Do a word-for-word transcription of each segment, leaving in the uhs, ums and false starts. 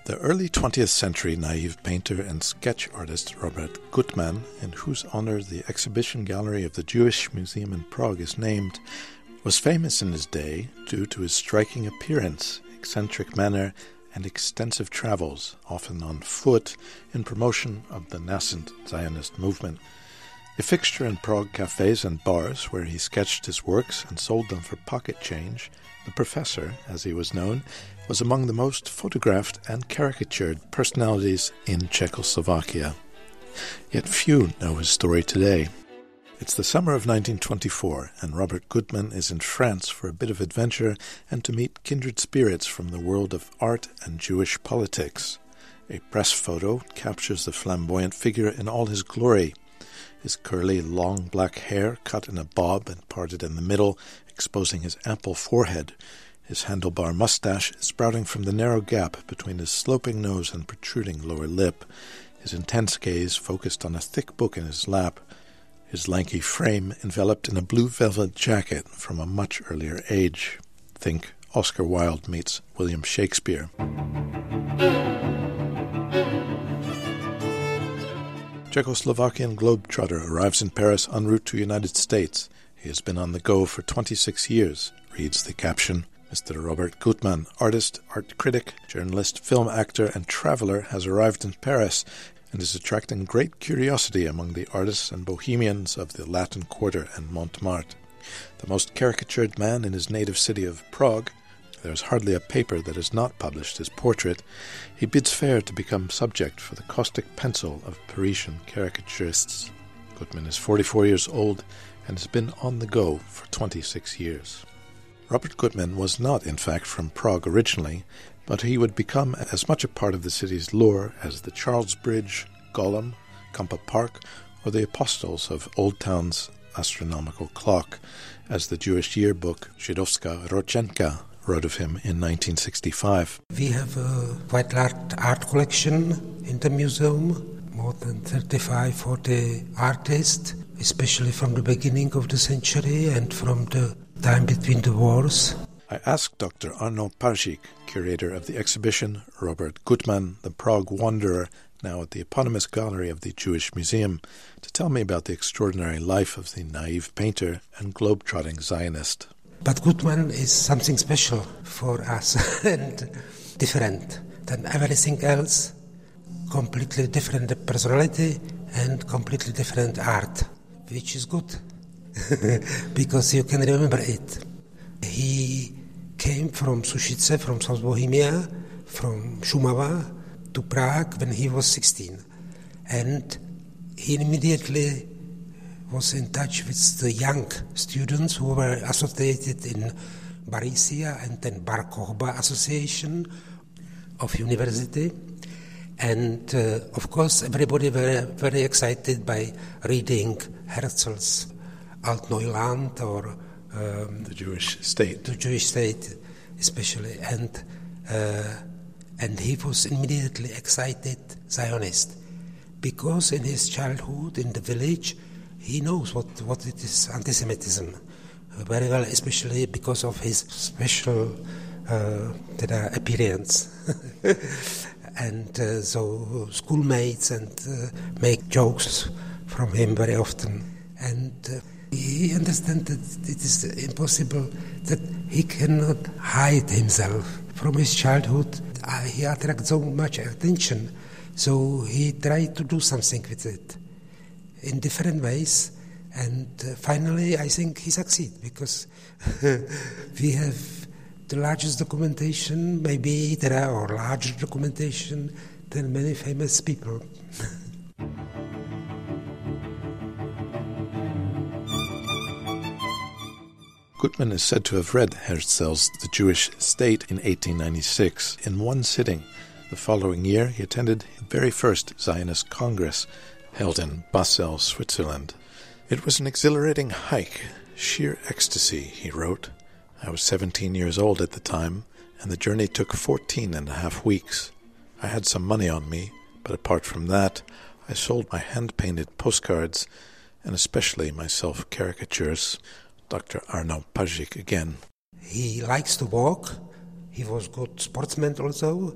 The early twentieth century naive painter and sketch artist Robert Gutman, in whose honor the exhibition gallery of the Jewish Museum in Prague is named, was famous in his day due to his striking appearance, eccentric manner, and extensive travels, often on foot, in promotion of the nascent Zionist movement. A fixture in Prague cafes and bars where he sketched his works and sold them for pocket change, the Professor, as he was known, was among the most photographed and caricatured personalities in Czechoslovakia. Yet few know his story today. It's the summer of nineteen twenty-four, and Robert Gutman is in France for a bit of adventure and to meet kindred spirits from the world of art and Jewish politics. A press photo captures the flamboyant figure in all his glory. His curly, long black hair cut in a bob and parted in the middle, exposing his ample forehead. His handlebar mustache sprouting from the narrow gap between his sloping nose and protruding lower lip. His intense gaze focused on a thick book in his lap. His lanky frame enveloped in a blue velvet jacket from a much earlier age. Think Oscar Wilde meets William Shakespeare. Czechoslovakian globetrotter arrives in Paris en route to United States. He has been on the go for twenty-six years, reads the caption. Mister Robert Gutman, artist, art critic, journalist, film actor, and traveler, has arrived in Paris and is attracting great curiosity among the artists and bohemians of the Latin Quarter and Montmartre. The most caricatured man in his native city of Prague, there is hardly a paper that has not published his portrait, he bids fair to become subject for the caustic pencil of Parisian caricaturists. Gutman is forty-four years old and has been on the go for twenty-six years. Robert Gutman was not, in fact, from Prague originally, but he would become as much a part of the city's lore as the Charles Bridge, Golem, Kampa Park, or the apostles of Old Town's astronomical clock, as the Jewish yearbook Židovská Ročenka wrote of him in nineteen sixty-five. We have a quite large art collection in the museum, more than thirty-five, forty artists, especially from the beginning of the century and from the time between the wars. I asked Doctor Arno Pazik, curator of the exhibition Robert Gutman, the Prague Wanderer, now at the eponymous gallery of the Jewish Museum, to tell me about the extraordinary life of the naive painter and globe-trotting Zionist. But Gutman is something special for us and different than everything else, completely different personality and completely different art, which is good. Because you can remember it. He came from Sušice, from South Bohemia, from Šumava to Prague when he was sixteen. And he immediately was in touch with the young students who were associated in Barisia and then Bar Kochba Association of University. And uh, of course everybody were very excited by reading Herzl's Altneuland or um, the Jewish state, the Jewish state, especially, and uh, and he was immediately excited Zionist because in his childhood in the village he knows what what it is anti-Semitism very well, especially because of his special uh, appearance, and uh, so schoolmates and uh, make jokes from him very often, and. Uh, He understands that it is impossible, that he cannot hide himself. From his childhood, uh, he attracts so much attention, so he tried to do something with it in different ways, and uh, finally I think he succeeded, because we have the largest documentation, maybe there are or larger documentation than many famous people. Gutman is said to have read Herzl's The Jewish State in eighteen ninety-six in one sitting. The following year, he attended the very first Zionist Congress, held in Basel, Switzerland. It was an exhilarating hike, sheer ecstasy, he wrote. I was seventeen years old at the time, and the journey took fourteen and a half weeks. I had some money on me, but apart from that, I sold my hand-painted postcards, and especially my self-caricatures. Doctor Arno Pazik again. He likes to walk. He was good sportsman also,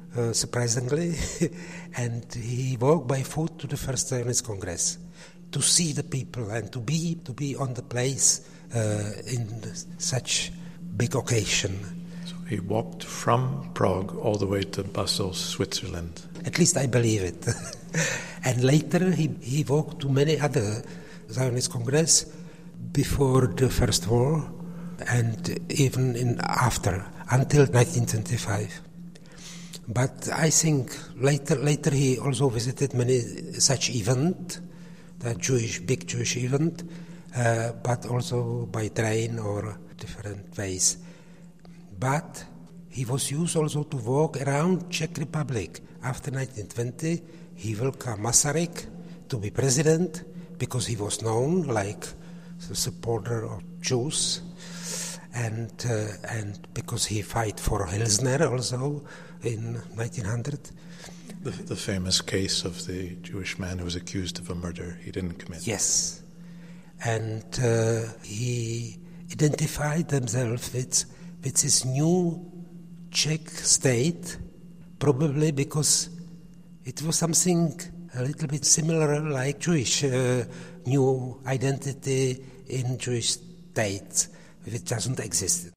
uh, surprisingly, and he walked by foot to the first Zionist Congress to see the people and to be to be on the place uh, in such big occasion. So he walked from Prague all the way to Basel, Switzerland. At least I believe it. And later he, he walked to many other Zionist Congress before the First War and even in after, until nineteen twenty-five. But I think later later he also visited many such events, the Jewish, big Jewish event, uh, but also by train or different ways. But he was used also to walk around Czech Republic. After nineteen twenty, he welcomed Masaryk to be president because he was known like a supporter of Jews, and uh, and because he fight for Hilsner also in nineteen hundred. The, the famous case of the Jewish man who was accused of a murder he didn't commit. Yes, and uh, he identified himself with with his new Czech state, probably because it was something a little bit similar like Jewish uh, new identity in Jewish states, which doesn't exist.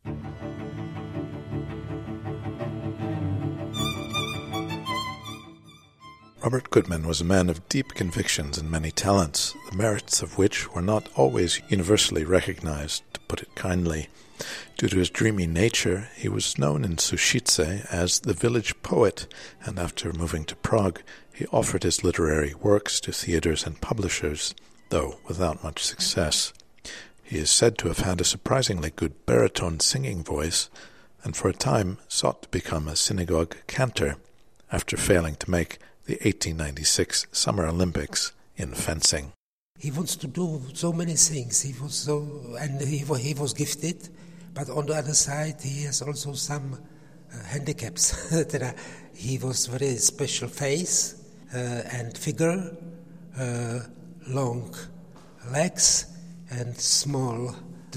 Robert Gutmann was a man of deep convictions and many talents, the merits of which were not always universally recognized, to put it kindly. Due to his dreamy nature, he was known in Sušice as the village poet, and after moving to Prague, he offered his literary works to theaters and publishers, though without much success. He is said to have had a surprisingly good baritone singing voice, and for a time sought to become a synagogue cantor, after failing to make the eighteen ninety-six Summer Olympics in fencing. He wants to do so many things. He was so, and he, he was gifted, but on the other side, he has also some uh, handicaps. That are, he was very special face uh, and figure, uh, long legs and small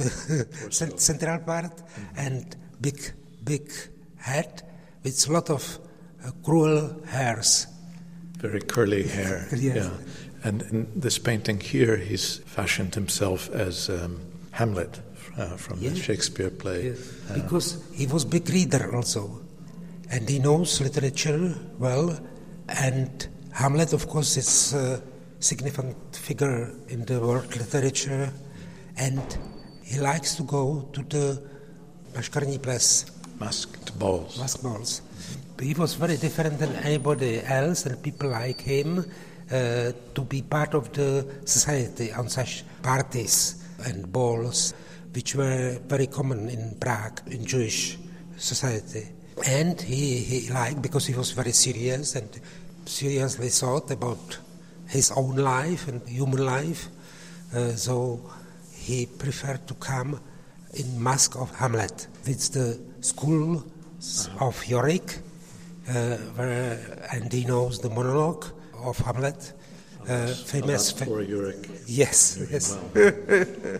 central part, mm-hmm. and big, big head with a lot of uh, cruel hairs. Very curly hair. Yes. Yeah. And in this painting here, he's fashioned himself as um, Hamlet uh, from yes. the Shakespeare play. Yes. Uh, because he was big reader also. And he knows literature well. And Hamlet, of course, is a significant figure in the world literature. And he likes to go to the Maškarní ples. Masked balls. Masked balls. He was very different than anybody else, and people like him uh, to be part of the society on such parties and balls, which were very common in Prague, in Jewish society. And he, he liked, because he was very serious and seriously thought about his own life and human life, uh, so he preferred to come in mask of Hamlet with the school uh-huh. of Yorick. Uh, where, and he knows the monologue of Hamlet, uh, famous. Alas, poor Yorick. Yes, Very yes. Well.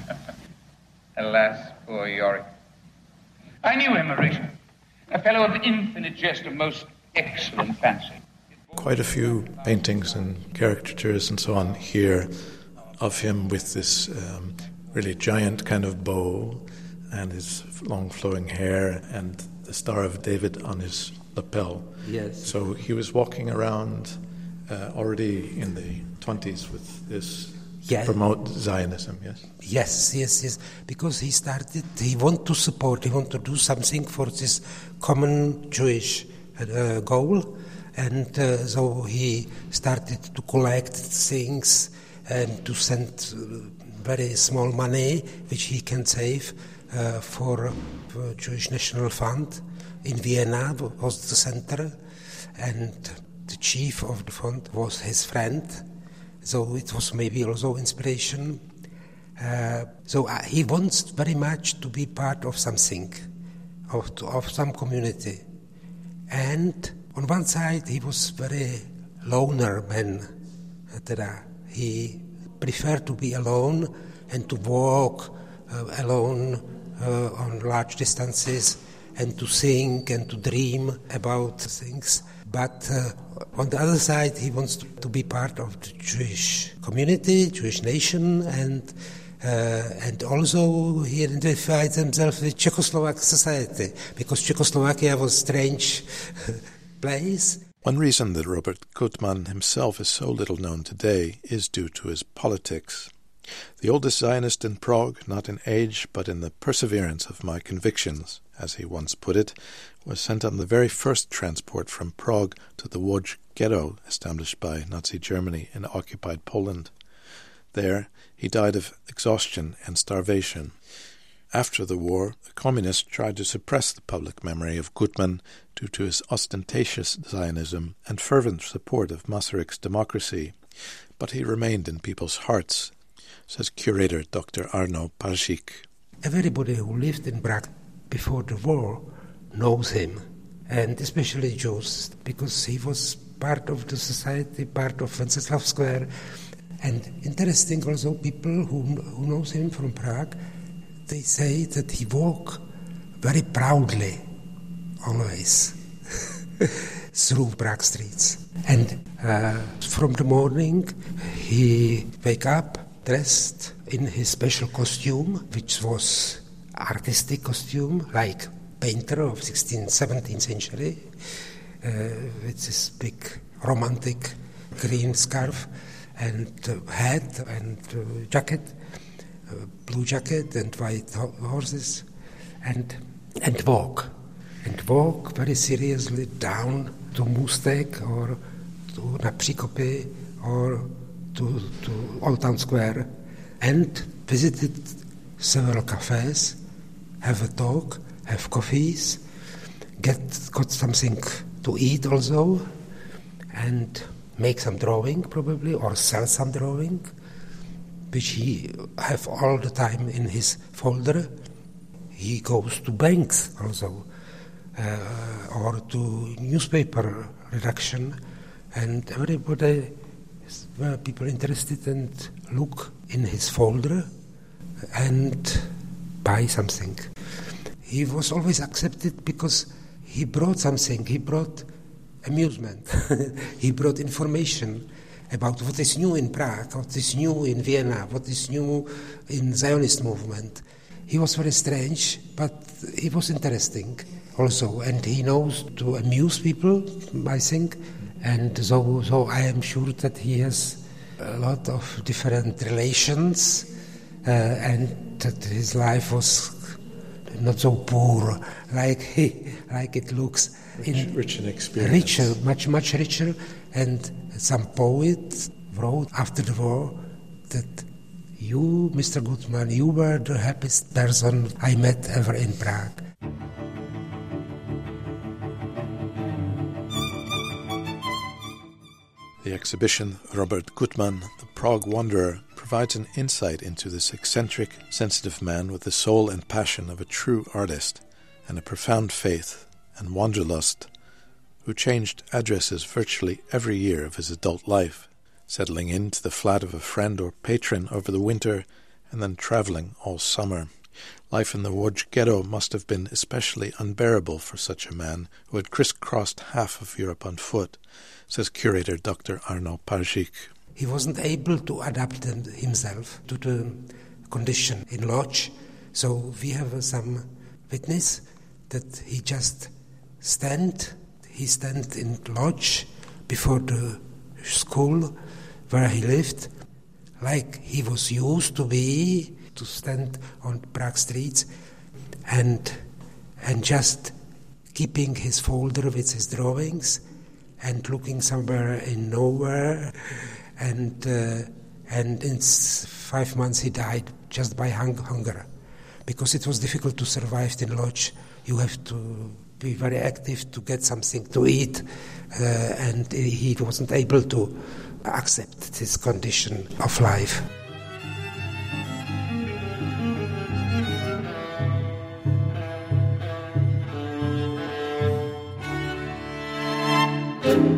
Alas, poor Yorick. I knew him, Mauritia. A fellow of infinite jest, of most excellent fancy. Quite a few paintings and caricatures and so on here of him with this um, really giant kind of bow and his long flowing hair and the Star of David on his lapel. Yes. So he was walking around uh, already in the twenties with this yeah. to promote Zionism, yes? Yes, yes, yes. Because he started, he wanted to support, he wanted to do something for this common Jewish uh, goal. And uh, so he started to collect things and to send very small money, which he can save uh, for, for Jewish National Fund. In Vienna was the center, and the chief of the fund was his friend, so it was maybe also inspiration. Uh, so uh, he wants very much to be part of something, of, of some community. And on one side, he was very loner man. He preferred to be alone and to walk uh, alone uh, on large distances and to sing and to dream about things. But uh, on the other side, he wants to, to be part of the Jewish community, Jewish nation, and uh, and also he identified himself with Czechoslovak society, because Czechoslovakia was a strange place. One reason that Robert Gutmann himself is so little known today is due to his politics. The oldest Zionist in Prague, not in age, but in the perseverance of my convictions, as he once put it, was sent on the very first transport from Prague to the Łódź ghetto established by Nazi Germany in occupied Poland. There he died of exhaustion and starvation. After the war, the communists tried to suppress the public memory of Gutmann due to his ostentatious Zionism and fervent support of Masaryk's democracy, but he remained in people's hearts, says curator Doctor Arno Parzík. Everybody who lived in Prague before the war knows him, and especially Jews, because he was part of the society, part of Wenceslav Square. And interesting also, people who, who knows him from Prague, they say that he walked very proudly, always, through Prague streets. And uh, from the morning, he wake up, dressed in his special costume, which was artistic costume, like painter of sixteenth, seventeenth century, uh, with this big romantic green scarf and uh, hat and uh, jacket, uh, blue jacket and white ho- horses, and and walk, and walk very seriously down to Můstek or to Na Příkopy or to, to Old Town Square, and visited several cafes, have a talk, have coffees, get got something to eat also, and make some drawing probably, or sell some drawing, which he have all the time in his folder. He goes to banks also, uh, or to newspaper redaction, and everybody, were people interested and look in his folder and buy something. He was always accepted because he brought something. He brought amusement. He brought information about what is new in Prague, what is new in Vienna, what is new in Zionist movement. He was very strange, but he was interesting also, and he knows to amuse people, I think, and so, so I am sure that he has a lot of different relations, uh, and that his life was not so poor like he, like it looks. Rich, in, rich in experience. Richer, much, much richer. And some poet wrote after the war that you, Mister Gutmann, you were the happiest person I met ever in Prague. The exhibition Robert Gutmann, the Prague Wanderer, provides an insight into this eccentric, sensitive man with the soul and passion of a true artist and a profound faith and wanderlust, who changed addresses virtually every year of his adult life, settling into the flat of a friend or patron over the winter and then travelling all summer. Life in the Łódź ghetto must have been especially unbearable for such a man who had crisscrossed half of Europe on foot, says curator Doctor Arno Parzík. He wasn't able to adapt himself to the condition in Łódź, so we have some witness that he just stand, he stand in Łódź before the school where he lived, like he was used to be, to stand on Prague streets, and and just keeping his folder with his drawings and looking somewhere in nowhere, and uh, and in five months he died just by hung- hunger, because it was difficult to survive in Łódź. You have to be very active to get something to eat, uh, and he wasn't able to accept this condition of life. Thank you.